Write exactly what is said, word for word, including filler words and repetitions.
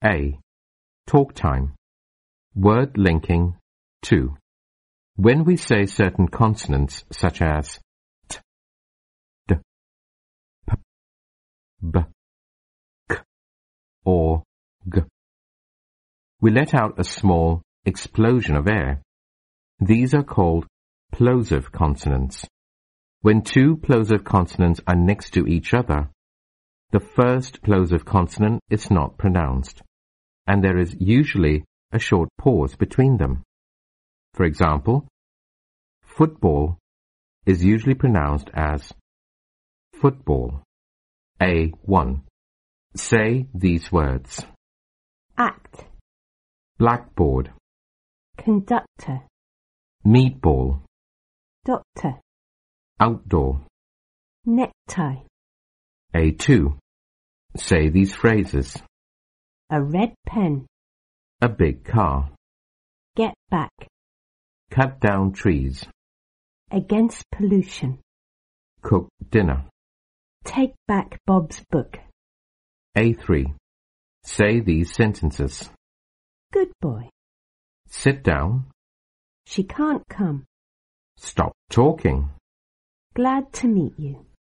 A. Talk time. Word linking two. When we say certain consonants such as t, d, p, b, k, or g, we let out a small explosion of air. These are called plosive consonants. When two plosive consonants are next to each other, the first plosive consonant is not pronounced, and there is usually a short pause between them. For example, football is usually pronounced as football. A one. Say these words. Act. Blackboard. Conductor. Meatball. Doctor. Outdoor. Necktie. A two. Say these phrases. A red pen. A big car. Get back. Cut down trees. Against pollution. Cook dinner. Take back Bob's book. A three. Say these sentences. Good boy. Sit down. She can't come. Stop talking. Glad to meet you.